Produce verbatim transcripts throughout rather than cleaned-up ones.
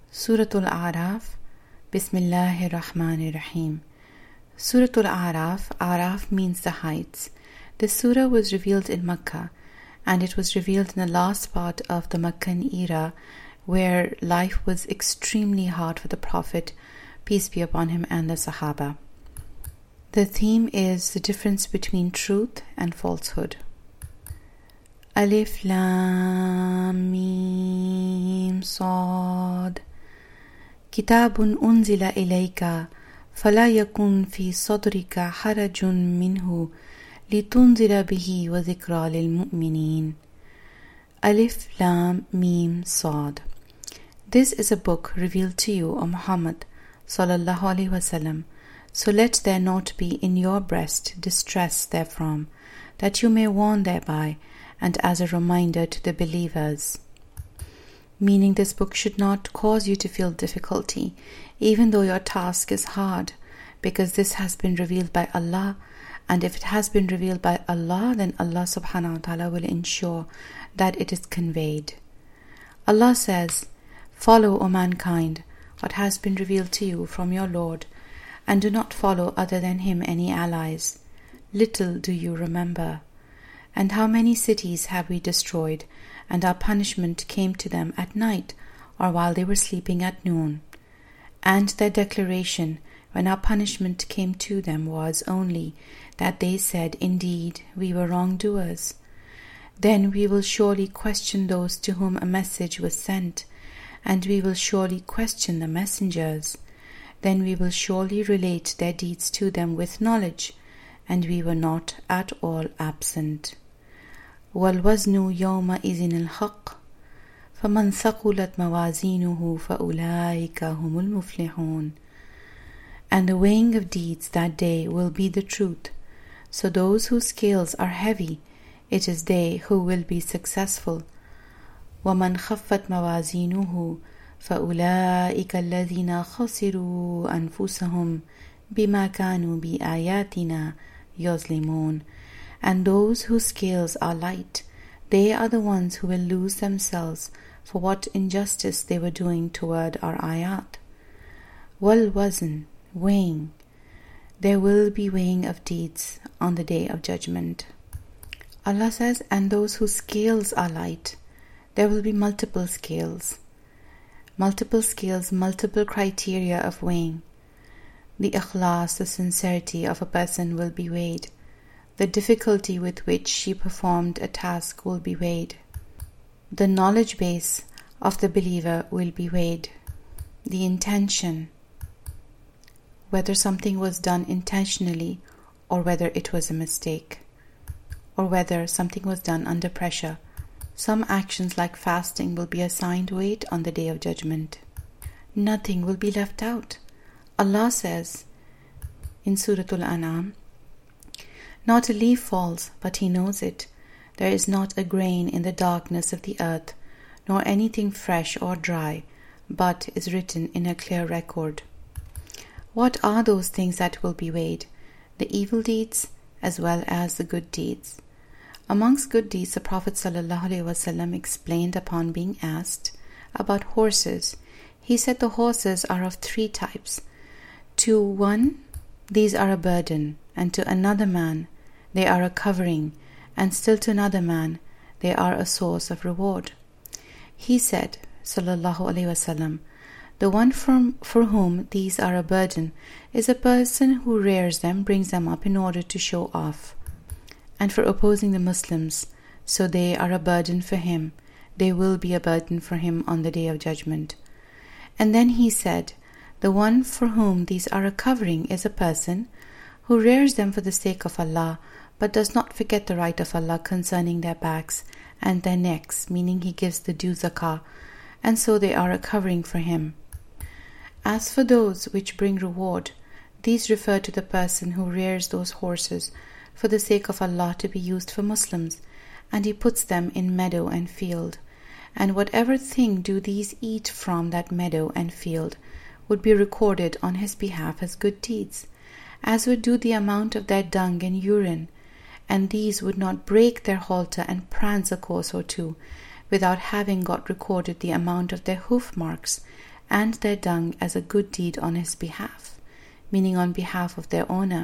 Suratul A'raf, Bismillahir Rahmanir Rahim. Suratul A'raf, A'raf means the heights. This surah was revealed in Makkah, and it was revealed in the last part of the Meccan era, where life was extremely hard for the Prophet, peace be upon him, and the Sahaba. The theme is the difference between truth and falsehood. Alif Lam Mim Sad. Kitabun unzila ilayka fala yakun fi sadrika harajun minhu litunzira bihi wa dhikra lil mu'minin. Alif Lam Mim Sad. This is a book revealed to you, O Muhammad sallallahu alaihi wasallam. So let there not be in your breast distress therefrom, that you may warn thereby, and as a reminder to the believers. Meaning, this book should not cause you to feel difficulty, even though your task is hard, because this has been revealed by Allah, and if it has been revealed by Allah, then Allah subhanahu wa ta'ala will ensure that it is conveyed. Allah says, "Follow, O mankind, what has been revealed to you from your Lord, and do not follow other than Him any allies. Little do you remember. And how many cities have we destroyed, and our punishment came to them at night, or while they were sleeping at noon. And their declaration, when our punishment came to them, was only that they said, Indeed, we were wrongdoers. Then we will surely question those to whom a message was sent, and we will surely question the messengers. Then we will surely relate their deeds to them with knowledge, and we were not at all absent. وَالْوَزْنُ يَوْمَئِذٍ الْحَقِّ فَمَنْ ثَقُلَتْ مَوَازِينُهُ فَأُولَٰئِكَ هُمُ الْمُفْلِحُونَ. And the weighing of deeds that day will be the truth. So those whose scales are heavy, it is they who will be successful. وَمَنْ خَفَّتْ مَوَازِينُهُ فَأُولَٰئِكَ الَّذِينَ خَسِرُوا أَنفُسَهُمْ بِمَا كَانُوا بِآيَاتِنَا يَظْلِمُونَ. And those whose scales are light, they are the ones who will lose themselves for what injustice they were doing toward our ayat. Wal wazn, weighing. There will be weighing of deeds on the day of judgment. Allah says, and those whose scales are light, there will be multiple scales. Multiple scales, multiple criteria of weighing. The ikhlas, the sincerity of a person will be weighed. The difficulty with which she performed a task will be weighed. The knowledge base of the believer will be weighed. The intention, whether something was done intentionally or whether it was a mistake, or whether something was done under pressure. Some actions like fasting will be assigned weight on the day of judgment. Nothing will be left out. Allah says in Suratul An'am, Not a leaf falls, but He knows it. There is not a grain in the darkness of the earth, nor anything fresh or dry, but is written in a clear record. What are those things that will be weighed? The evil deeds as well as the good deeds. Amongst good deeds, the Prophet ﷺ explained upon being asked about horses. He said the horses are of three types. To one, these are a burden, and to another man, they are a covering, and still to another man, they are a source of reward. He said, Sallallahu Alaihi Wasallam, the one from, for whom these are a burden is a person who rears them, brings them up in order to show off, and for opposing the Muslims, so they are a burden for him. They will be a burden for him on the day of judgment. And then he said, the one for whom these are a covering is a person who rears them for the sake of Allah, but does not forget the right of Allah concerning their backs and their necks, meaning he gives the due zakah, and so they are a covering for him. As for those which bring reward, these refer to the person who rears those horses for the sake of Allah to be used for Muslims, and he puts them in meadow and field, and whatever thing do these eat from that meadow and field would be recorded on his behalf as good deeds, as would do the amount of their dung and urine, and these would not break their halter and prance a course or two without having got recorded the amount of their hoof marks and their dung as a good deed on his behalf, meaning on behalf of their owner.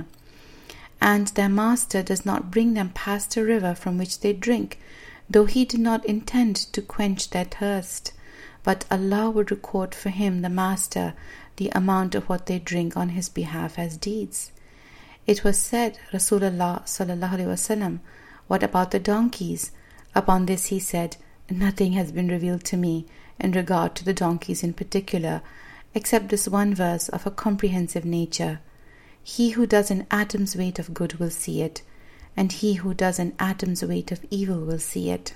And their master does not bring them past a river from which they drink, though he did not intend to quench their thirst. But Allah would record for him, the master, the amount of what they drink on his behalf as deeds. It was said, Rasulullah sallallahu alaihi wasallam, what about the donkeys? Upon this he said, nothing has been revealed to me in regard to the donkeys in particular, except this one verse of a comprehensive nature. He who does an atom's weight of good will see it, and he who does an atom's weight of evil will see it.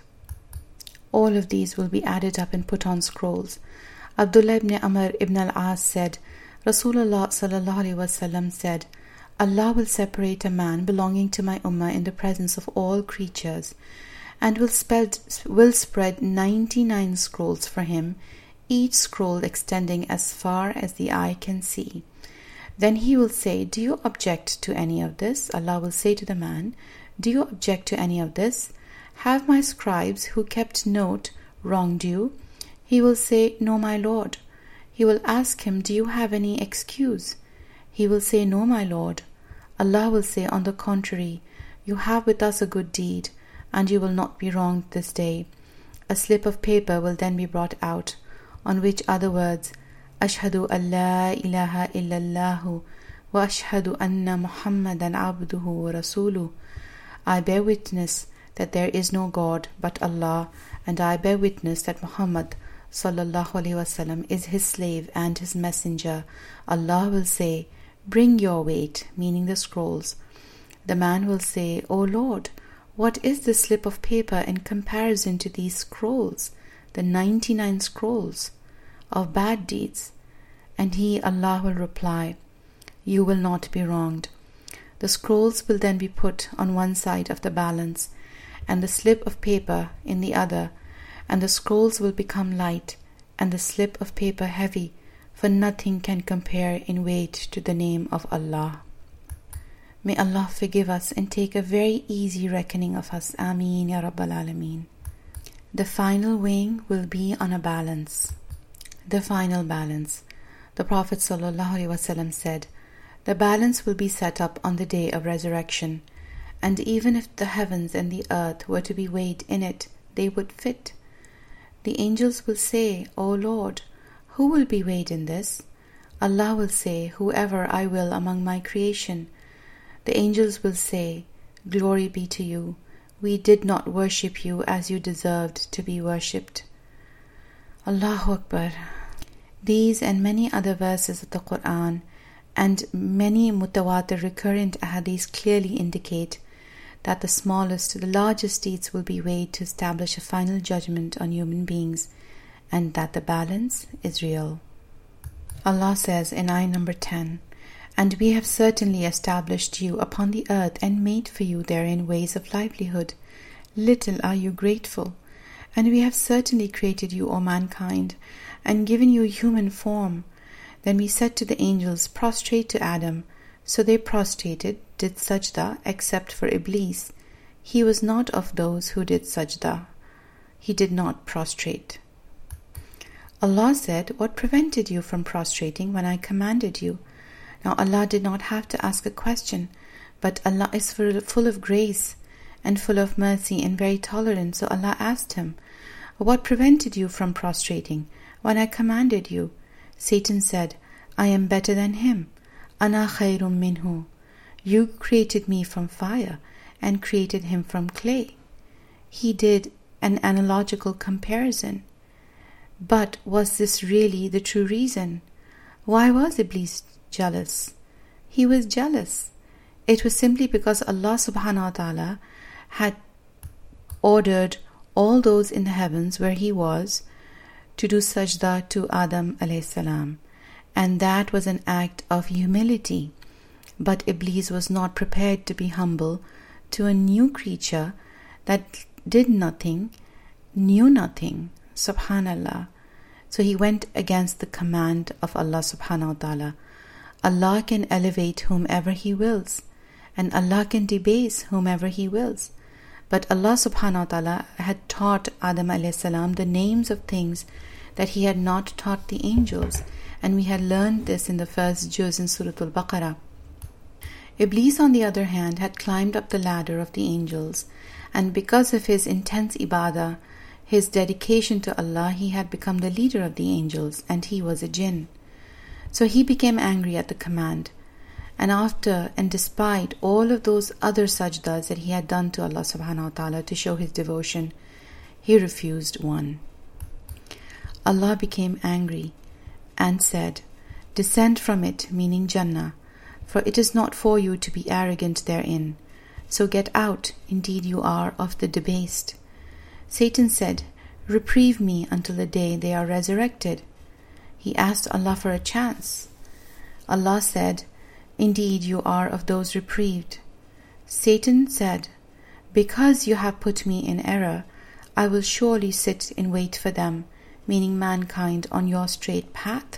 All of these will be added up and put on scrolls. Abdullah ibn Amr ibn al-As said, Rasulullah sallallahu alaihi wasallam said, Allah will separate a man belonging to my ummah in the presence of all creatures, and will, spelled, will spread ninety-nine scrolls for him, each scroll extending as far as the eye can see. Then he will say, do you object to any of this? Allah will say to the man, do you object to any of this? Have my scribes who kept note wronged you? He will say, no, my Lord. He will ask him, do you have any excuse? He will say, no, my Lord. Allah will say, on the contrary, you have with us a good deed, and you will not be wronged this day. A slip of paper will then be brought out, on which are the words, Ashhadu an la ilaha illallahu wa ashhadu anna Muhammadan abduhu wa rasuluh. I bear witness that there is no God but Allah, and I bear witness that Muhammad sallallahu alaihi wasallam is his slave and his messenger. Allah will say, bring your weight, meaning the scrolls. The man will say, O Lord, what is this slip of paper in comparison to these scrolls, the ninety-nine scrolls of bad deeds? And he, Allah, will reply, you will not be wronged. The scrolls will then be put on one side of the balance, and the slip of paper in the other, and the scrolls will become light, and the slip of paper heavy, for nothing can compare in weight to the name of Allah. May Allah forgive us and take a very easy reckoning of us. Ameen Ya Rabbal Alameen. The final weighing will be on a balance. The final balance. The Prophet ﷺ said, the balance will be set up on the day of resurrection, and even if the heavens and the earth were to be weighed in it, they would fit. The angels will say, O Lord, who will be weighed in this? Allah will say, whoever I will among my creation. The angels will say, glory be to you. We did not worship you as you deserved to be worshipped. Allahu Akbar. These and many other verses of the Quran and many mutawatir recurrent ahadith clearly indicate that the smallest, the largest deeds will be weighed to establish a final judgment on human beings, and that the balance is real. Allah says in ayah number ten, and we have certainly established you upon the earth and made for you therein ways of livelihood. Little are you grateful. And we have certainly created you, O mankind, and given you human form. Then we said to the angels, prostrate to Adam. So they prostrated, did sajda, except for Iblis. He was not of those who did sajda. He did not prostrate. Allah said, what prevented you from prostrating when I commanded you? Now Allah did not have to ask a question, but Allah is full of grace and full of mercy and very tolerant. So Allah asked him, what prevented you from prostrating when I commanded you? Satan said, I am better than him. Ana khayrum minhu. You created me from fire and created him from clay. He did an analogical comparison. But was this really the true reason? Why was Iblis jealous? He was jealous. It was simply because Allah subhanahu wa ta'ala had ordered all those in the heavens where he was to do sajda to Adam alayhi salam, and that was an act of humility. But Iblis was not prepared to be humble to a new creature that did nothing, knew nothing. Subhanallah. So he went against the command of Allah subhanahu wa ta'ala. Allah can elevate whomever He wills, and Allah can debase whomever He wills. But Allah subhanahu wa ta'ala had taught Adam alayhi salam the names of things that he had not taught the angels, and we had learned this in the first juz in Surah Al-Baqarah. Iblis, on the other hand, had climbed up the ladder of the angels, and because of his intense ibadah, his dedication to Allah, he had become the leader of the angels, and he was a jinn. So he became angry at the command, and after and despite all of those other sajdas that he had done to Allah subhanahu wa ta'ala to show his devotion, he refused one. Allah became angry and said, "Descend from it," meaning Jannah, "for it is not for you to be arrogant therein. So get out, indeed you are of the debased." Satan said, "Reprieve me until the day they are resurrected." He asked Allah for a chance. Allah said, "Indeed you are of those reprieved." Satan said, "Because you have put me in error, I will surely sit in wait for them," meaning mankind, "on your straight path."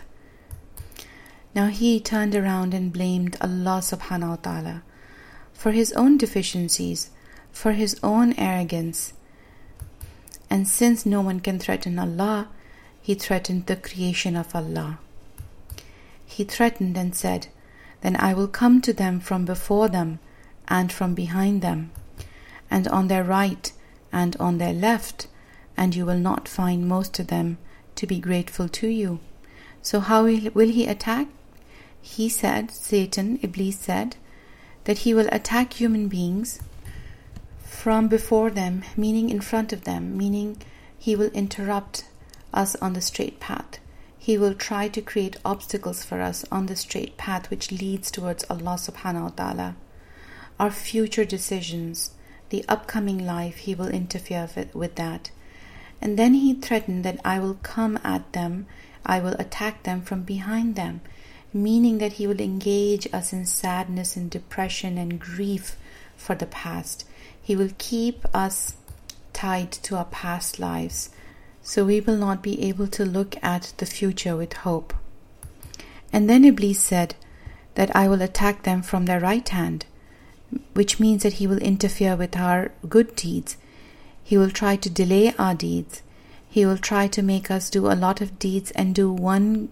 Now he turned around and blamed Allah subhanahu wa ta'ala for his own deficiencies, for his own arrogance. And since no one can threaten Allah, he threatened the creation of Allah. He threatened and said, "Then I will come to them from before them and from behind them, and on their right and on their left, and you will not find most of them to be grateful to you." So how will he attack? He said, Satan, Iblis said, that he will attack human beings from before them, meaning in front of them, meaning he will interrupt us on the straight path. He will try to create obstacles for us on the straight path which leads towards Allah subhanahu wa ta'ala. Our future decisions, the upcoming life, he will interfere with, with that. And then he threatened that I will come at them, I will attack them from behind them, meaning that he will engage us in sadness and depression and grief for the past. He will keep us tied to our past lives, so we will not be able to look at the future with hope. And then Iblis said that I will attack them from their right hand, which means that he will interfere with our good deeds. He will try to delay our deeds. He will try to make us do a lot of deeds and do one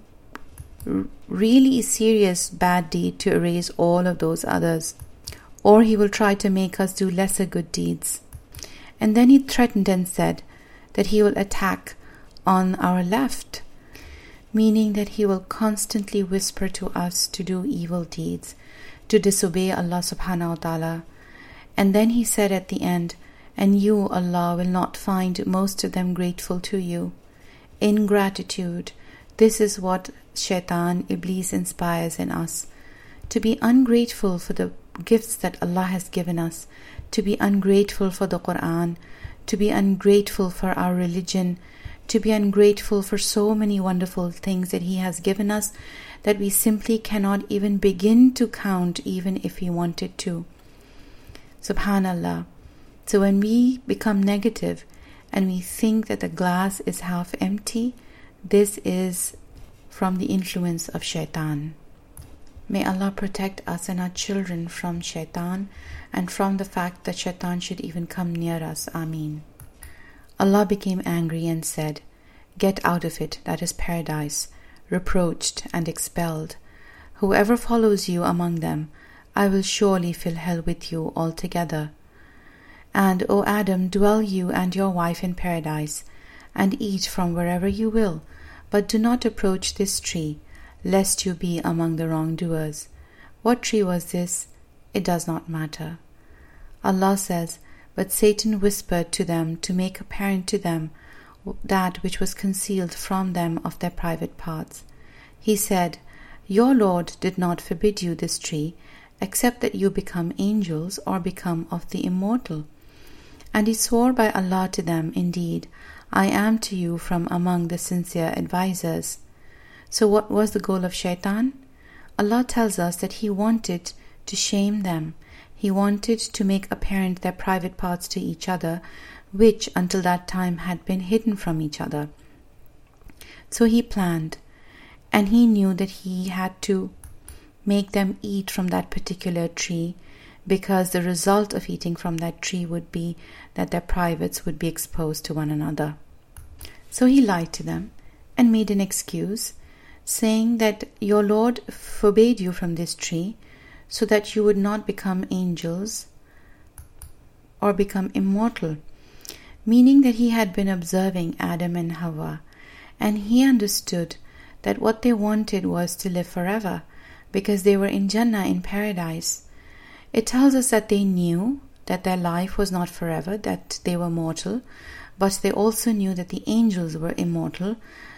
really serious bad deed to erase all of those others. Or he will try to make us do lesser good deeds. And then he threatened and said that he will attack on our left, meaning that he will constantly whisper to us to do evil deeds, to disobey Allah subhanahu wa ta'ala. And then he said at the end, "And you, Allah, will not find most of them grateful to you." Ingratitude, this is what Shaitan, Iblis inspires in us. To be ungrateful for the gifts that Allah has given us, to be ungrateful for the Quran, to be ungrateful for our religion, to be ungrateful for so many wonderful things that He has given us that we simply cannot even begin to count, even if we wanted to. Subhanallah. So when we become negative and we think that the glass is half empty, this is from the influence of Shaitan. May Allah protect us and our children from Shaitan and from the fact that Shaitan should even come near us. Ameen. Allah became angry and said, "Get out of it, that is paradise, reproached and expelled. Whoever follows you among them, I will surely fill hell with you altogether. And, O Adam, dwell you and your wife in paradise, and eat from wherever you will, but do not approach this tree, lest you be among the wrongdoers." What tree was this? It does not matter. Allah says, "But Satan whispered to them to make apparent to them that which was concealed from them of their private parts. He said, Your Lord did not forbid you this tree, except that you become angels or become of the immortal. And he swore by Allah to them, Indeed, I am to you from among the sincere advisers." So what was the goal of Shaitan? Allah tells us that he wanted to shame them. He wanted to make apparent their private parts to each other, which until that time had been hidden from each other. So he planned, and he knew that he had to make them eat from that particular tree, because the result of eating from that tree would be that their privates would be exposed to one another. So he lied to them, and made an excuse, saying that your Lord forbade you from this tree so that you would not become angels or become immortal, meaning that he had been observing Adam and Hawa, and he understood that what they wanted was to live forever because they were in Jannah, in paradise. It tells us that they knew that their life was not forever, that they were mortal, but they also knew that the angels were immortal.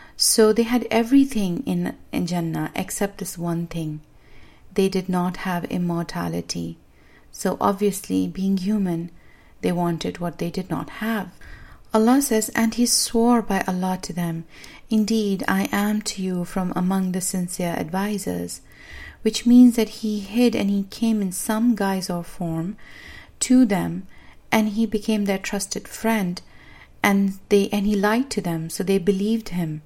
So they had everything in, in Jannah except this one thing. They did not have immortality. So obviously, being human, they wanted what they did not have. Allah says, and he swore by Allah to them, indeed, I am to you from among the sincere advisers, which means that he hid and he came in some guise or form to them, and he became their trusted friend, and they and he lied to them, so they believed him.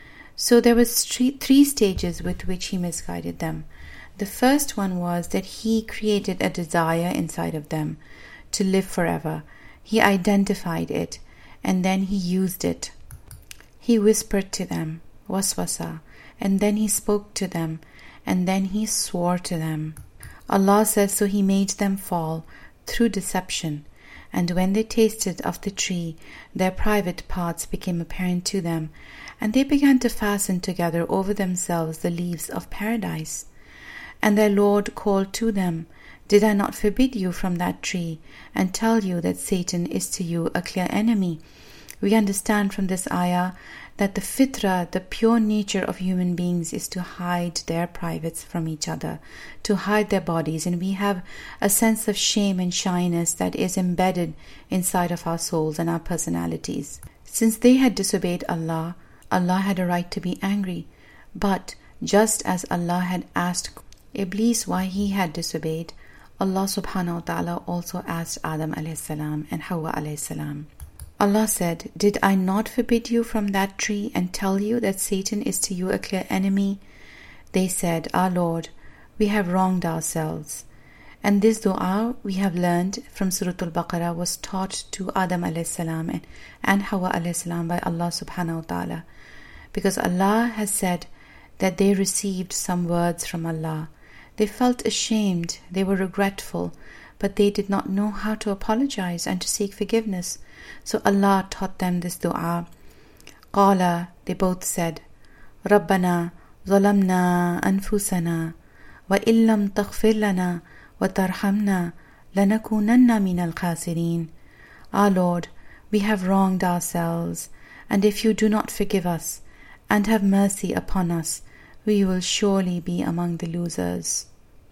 So there was three, three stages with which he misguided them. The first one was that he created a desire inside of them to live forever. He identified it, and then he used it. He whispered to them, waswasa, and then he spoke to them, and then he swore to them. Allah says, so he made them fall through deception, and when they tasted of the tree, their private parts became apparent to them, and they began to fasten together over themselves the leaves of paradise. And their Lord called to them, did I not forbid you from that tree, and tell you that Satan is to you a clear enemy? We understand from this ayah that the fitra, the pure nature of human beings, is to hide their privates from each other, to hide their bodies, and we have a sense of shame and shyness that is embedded inside of our souls and our personalities. Since they had disobeyed Allah, Allah had a right to be angry, but just as Allah had asked Iblis why he had disobeyed, Allah subhanahu wa ta'ala also asked Adam alayhi salam and Hawa alayhi salam. Allah said, did I not forbid you from that tree and tell you that Satan is to you a clear enemy? They said, our Lord, we have wronged ourselves. And this dua we have learned from Surah Al-Baqarah was taught to Adam alayhi salam and, and Hawa alayhi salam by Allah subhanahu wa ta'ala, because Allah has said that they received some words from Allah. They felt ashamed, they were regretful, but they did not know how to apologize and to seek forgiveness. So Allah taught them this dua. Qala, they both said, Rabbana zalamna anfusana wa illam taghfir lana wa tarhamna lanakunanna minal khasirin. Our Lord, we have wronged ourselves, and if you do not forgive us and have mercy upon us, we will surely be among the losers.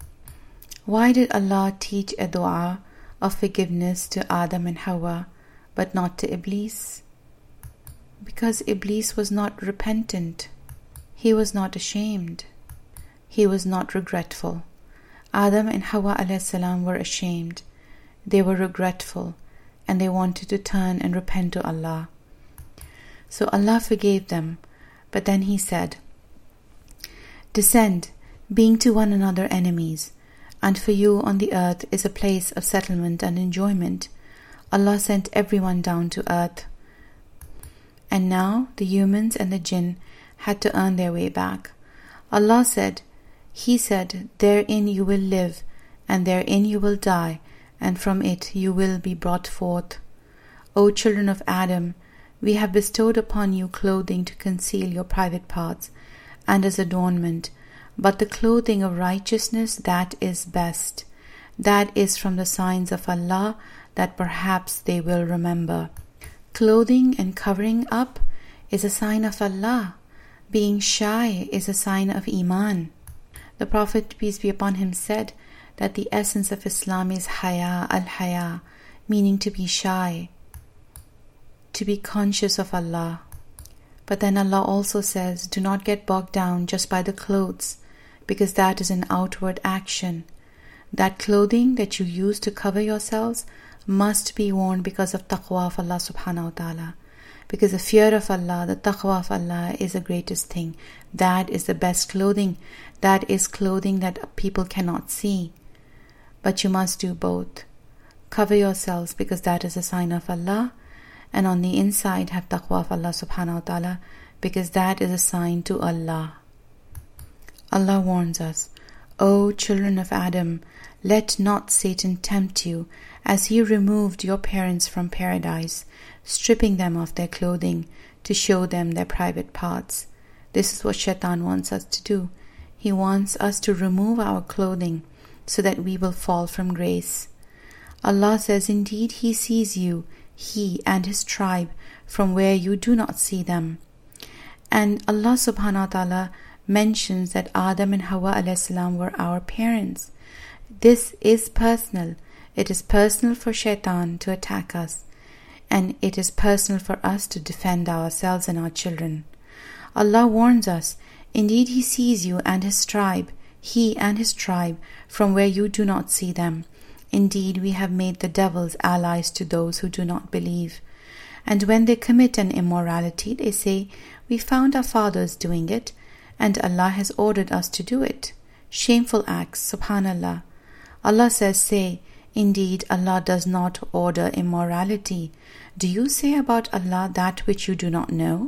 Why did Allah teach a dua of forgiveness to Adam and Hawa, but not to Iblis? Because Iblis was not repentant. He was not ashamed. He was not regretful. Adam and Hawa alayhi salam were ashamed. They were regretful, and they wanted to turn and repent to Allah. So Allah forgave them, but then He said, descend, being to one another enemies, and for you on the earth is a place of settlement and enjoyment. Allah sent everyone down to earth. And now the humans and the jinn had to earn their way back. Allah said, He said, therein you will live, and therein you will die, and from it you will be brought forth. O children of Adam, we have bestowed upon you clothing to conceal your private parts, and as adornment, but the clothing of righteousness, that is best. That is from the signs of Allah, that perhaps they will remember. Clothing and covering up is a sign of Allah. Being shy is a sign of Iman. The Prophet, peace be upon him, said that the essence of Islam is haya, al-haya, meaning to be shy, to be conscious of Allah. But then Allah also says, do not get bogged down just by the clothes, because that is an outward action. That clothing that you use to cover yourselves must be worn because of taqwa of Allah subhanahu wa ta'ala. Because the fear of Allah, the taqwa of Allah is the greatest thing. That is the best clothing. That is clothing that people cannot see. But you must do both. Cover yourselves because that is a sign of Allah, and on the inside have taqwa of Allah subhanahu wa ta'ala, because that is a sign to Allah. Allah warns us, O children of Adam, let not Satan tempt you, as he removed your parents from paradise, stripping them of their clothing to show them their private parts. This is what Shaitan wants us to do. He wants us to remove our clothing so that we will fall from grace. Allah says, indeed He sees you, He and His tribe, from where you do not see them. And Allah subhanahu wa ta'ala mentions that Adam and Hawa alayhi salam were our parents. This is personal. It is personal for Shaitan to attack us, and it is personal for us to defend ourselves and our children. Allah warns us, indeed He sees you and His tribe, He and His tribe, from where you do not see them. Indeed, we have made the devils allies to those who do not believe. And when they commit an immorality, they say, we found our fathers doing it, and Allah has ordered us to do it. Shameful acts, subhanallah. Allah says, say, indeed, Allah does not order immorality. Do you say about Allah that which you do not know?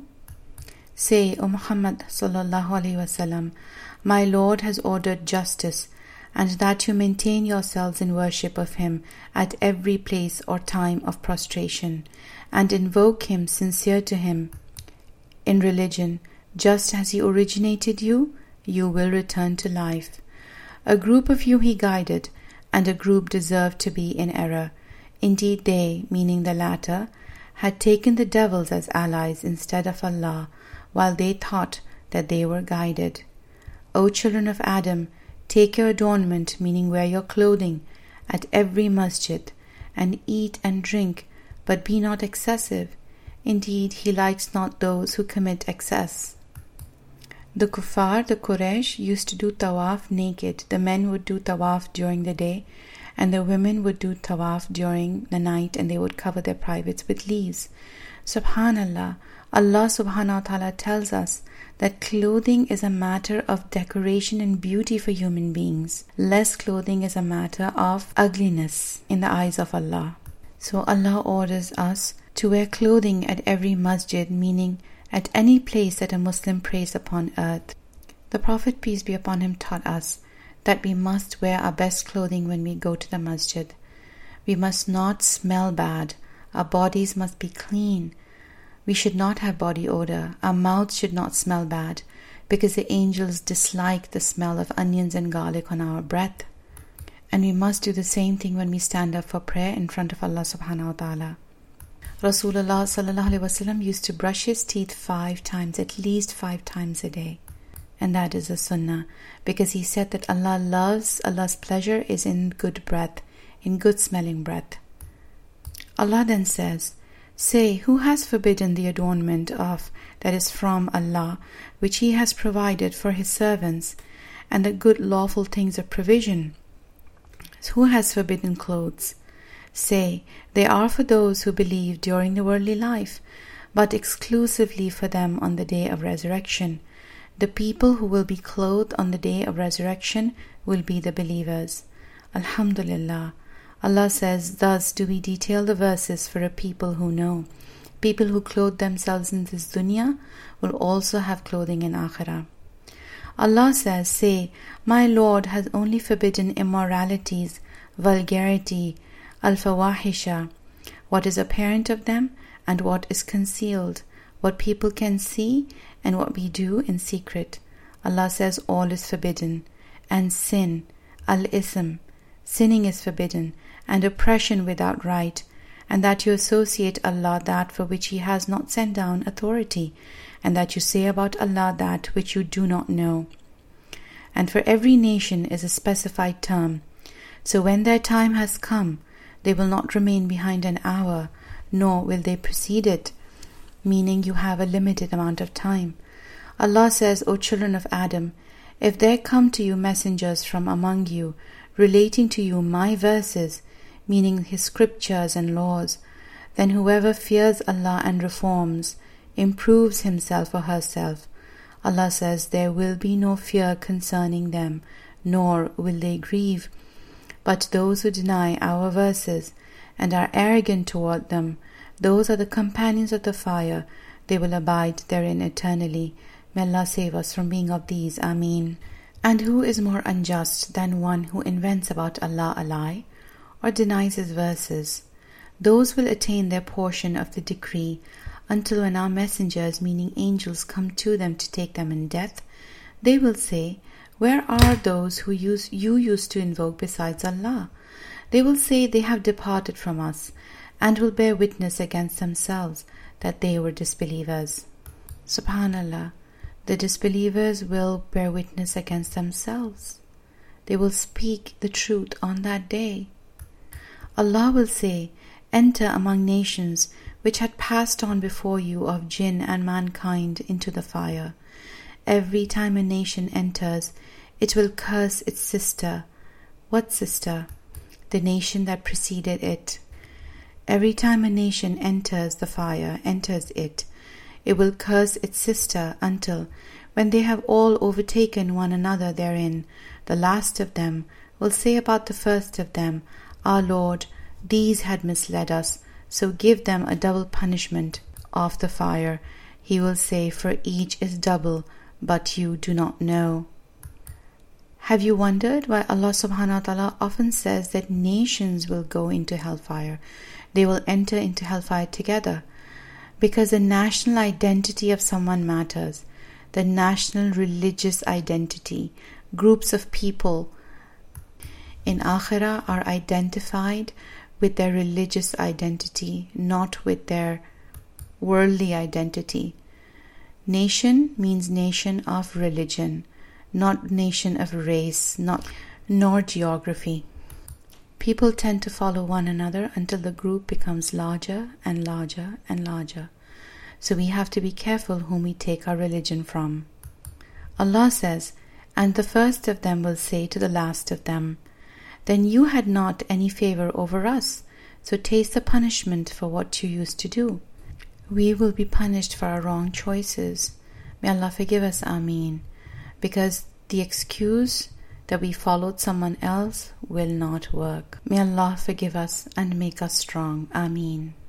Say, O Muhammad sallallahu alaihi wasallam, my Lord has ordered justice, and that you maintain yourselves in worship of Him at every place or time of prostration, and invoke Him sincere to Him in religion, just as He originated you, you will return to life. A group of you He guided, and a group deserved to be in error. Indeed they, meaning the latter, had taken the devils as allies instead of Allah, while they thought that they were guided. O children of Adam, take your adornment, meaning wear your clothing, at every masjid, and eat and drink, but be not excessive. Indeed, He likes not those who commit excess. The kuffar, the Quraysh, used to do tawaf naked. The men would do tawaf during the day, and the women would do tawaf during the night, and they would cover their privates with leaves. Subhanallah, Allah subhanahu wa ta'ala tells us that clothing is a matter of decoration and beauty for human beings. Less clothing is a matter of ugliness in the eyes of Allah. So Allah orders us to wear clothing at every masjid, meaning at any place that a Muslim prays upon earth. The Prophet, peace be upon him, taught us that we must wear our best clothing when we go to the masjid. We must not smell bad. Our bodies must be clean. We should not have body odor. Our mouths should not smell bad, because the angels dislike the smell of onions and garlic on our breath. And we must do the same thing when we stand up for prayer in front of Allah subhanahu wa ta'ala. Rasulullah sallallahu alaihi wasallam used to brush his teeth five times, at least five times a day. And that is a sunnah, because he said that Allah loves, Allah's pleasure is in good breath, in good smelling breath. Allah then says, say, who has forbidden the adornment of, that is from Allah, which He has provided for His servants, and the good lawful things of provision? Who has forbidden clothes? Say, they are for those who believe during the worldly life, but exclusively for them on the day of resurrection. The people who will be clothed on the day of resurrection will be the believers. Alhamdulillah. Allah says, thus do we detail the verses for a people who know. People who clothe themselves in this dunya will also have clothing in akhirah. Allah says, say, my Lord has only forbidden immoralities, vulgarity, al-fawahisha, what is apparent of them and what is concealed, what people can see and what we do in secret. Allah says all is forbidden. And sin, al-ism, sinning is forbidden, and oppression without right, and that you associate Allah that for which He has not sent down authority, and that you say about Allah that which you do not know. And for every nation is a specified term. So when their time has come, they will not remain behind an hour, nor will they precede it, meaning you have a limited amount of time. Allah says, O children of Adam, if there come to you messengers from among you, relating to you my verses, meaning His scriptures and laws, then whoever fears Allah and reforms, improves himself or herself. Allah says, there will be no fear concerning them, nor will they grieve. But those who deny our verses and are arrogant toward them, those are the companions of the fire, They will abide therein eternally. May Allah save us from being of these. Ameen. And who is more unjust than one who invents about Allah a lie or denies His verses? Those will attain their portion of the decree until when our messengers, meaning angels, come to them to take them in death, they will say, where are those who use, you used to invoke besides Allah? They will say, they have departed from us, and will bear witness against themselves that they were disbelievers. Subhanallah, the disbelievers will bear witness against themselves. They will speak the truth on that day. Allah will say, enter among nations which had passed on before you of jinn and mankind into the fire. Every time a nation enters, it will curse its sister. What sister? The nation that preceded it. Every time a nation enters the fire, enters it, it will curse its sister until, when they have all overtaken one another therein, the last of them will say about the first of them, Our Lord, these had misled us, so give them a double punishment of the fire. He will say, for each is double, but you do not know. Have you wondered why Allah subhanahu wa ta'ala often says that nations will go into hellfire? They will enter into hellfire together. Because the national identity of someone matters. The national religious identity. Groups of people in Akhirah are identified with their religious identity, not with their worldly identity. Nation means nation of religion, not nation of race, not nor geography. People tend to follow one another until the group becomes larger and larger and larger. So we have to be careful whom we take our religion from. Allah says, and the first of them will say to the last of them, then you had not any favor over us, so taste the punishment for what you used to do. We will be punished for our wrong choices. May Allah forgive us, Ameen. Because the excuse that we followed someone else will not work. May Allah forgive us and make us strong. Ameen.